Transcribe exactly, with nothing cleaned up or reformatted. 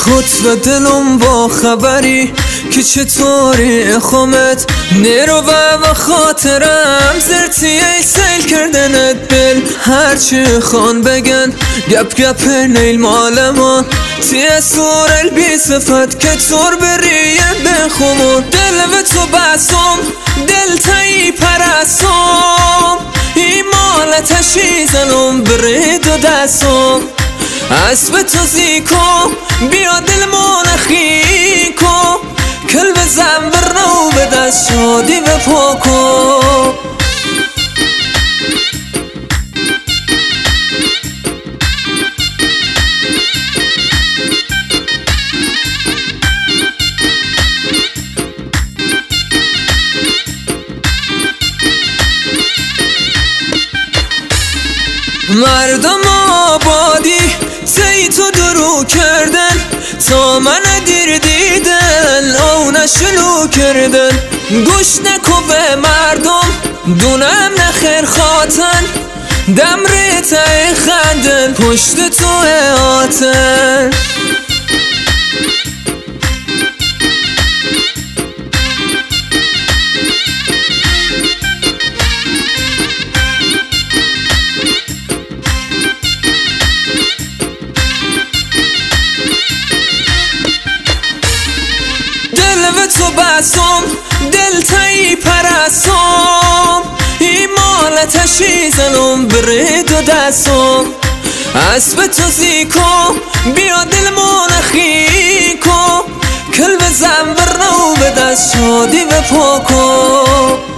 خود و دلم با خبری که چطوری خامت نیرو و خاطرم زرتی ای سیل کردنت بل هرچی خان بگن گپ گپ نیل مالمان تی سور البی صفت که تور بریه بخمون دل و تو بسم دل تایی پرسم ای مال تشیزنم برید و دستم اسب تو زیکو بیا دل منخی کو کل بزن برنو به دست شادی و پاکو مردم آبادی تی تو درو کردن تا من دیر دیدن او نشلو کردن گوش نکو به مردم دونم نخیر خاطن دم ریتای خندن پشت تو آتن و تو بسم دل تایی پرسم ای مال تشیزنم برید و دستم اسب تو زیکو بیا دل منخی کو کل بزن برنو به دست شادی و پاکو